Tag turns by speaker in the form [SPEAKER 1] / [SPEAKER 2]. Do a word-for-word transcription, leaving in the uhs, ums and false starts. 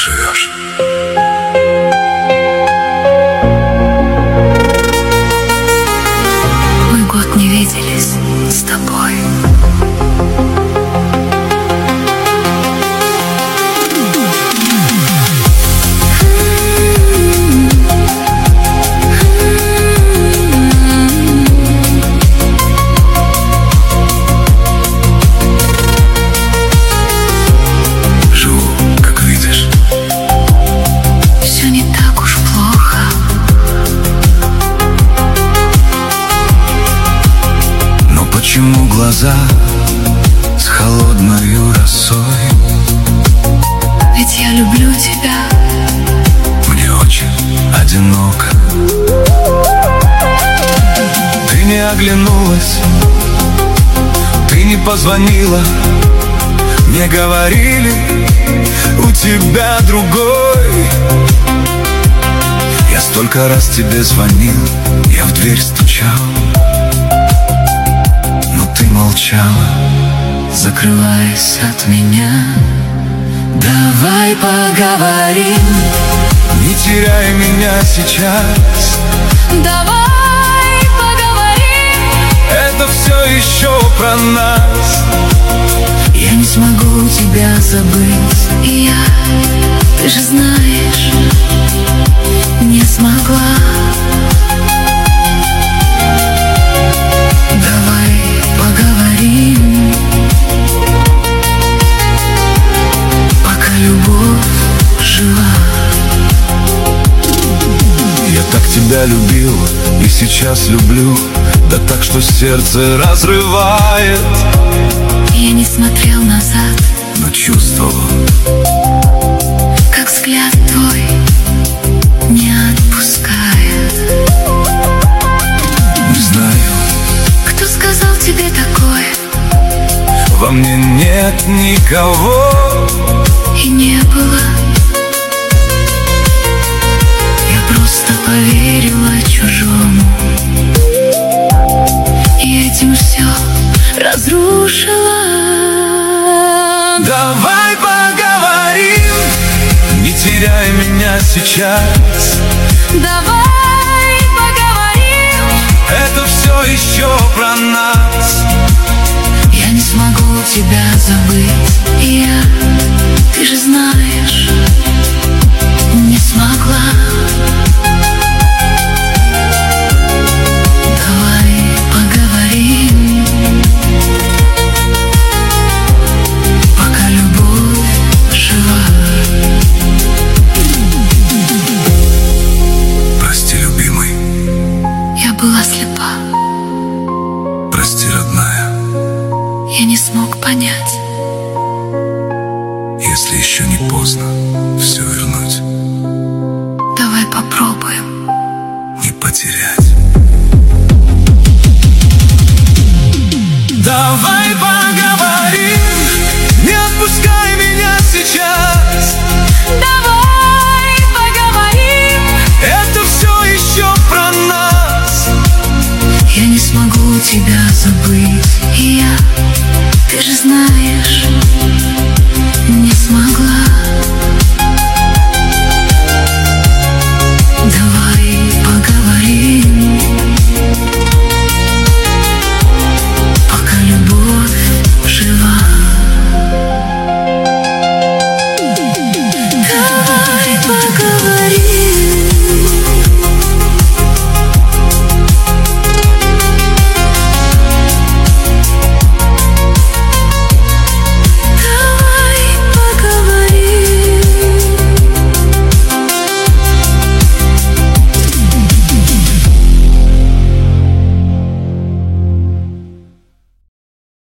[SPEAKER 1] живешь.
[SPEAKER 2] Мы год не виделись с тобой.
[SPEAKER 1] Почему глаза с холодною росой?
[SPEAKER 2] Ведь я люблю тебя.
[SPEAKER 1] Мне очень одиноко. Ты не оглянулась, ты не позвонила. Мне говорили, у тебя другой. Я столько раз тебе звонил, я в дверь стучал, молчала, закрываясь от меня. Давай поговорим, не теряй меня сейчас.
[SPEAKER 2] Давай поговорим,
[SPEAKER 1] это все еще про нас.
[SPEAKER 2] Я не смогу тебя забыть, и я, ты же знаешь, не смогла.
[SPEAKER 1] Тебя любил и сейчас люблю, да так, что сердце разрывает.
[SPEAKER 2] Я не смотрел назад,
[SPEAKER 1] но чувствовал,
[SPEAKER 2] как взгляд твой не отпускает.
[SPEAKER 1] Не знаю,
[SPEAKER 2] кто сказал тебе такое.
[SPEAKER 1] Во мне нет никого,
[SPEAKER 2] и не было. Просто поверила чужому, и этим все разрушила.
[SPEAKER 1] Давай поговорим, не теряй меня сейчас.
[SPEAKER 2] Давай поговорим,
[SPEAKER 1] это все еще про нас.
[SPEAKER 2] Я не смогу тебя забыть, и я, ты же знаешь, не смогла. Была слепа.
[SPEAKER 1] Прости, родная.
[SPEAKER 2] Я не смог понять.
[SPEAKER 1] Если еще не поздно все вернуть,
[SPEAKER 2] давай попробуем
[SPEAKER 1] не потерять. Давай попробуем.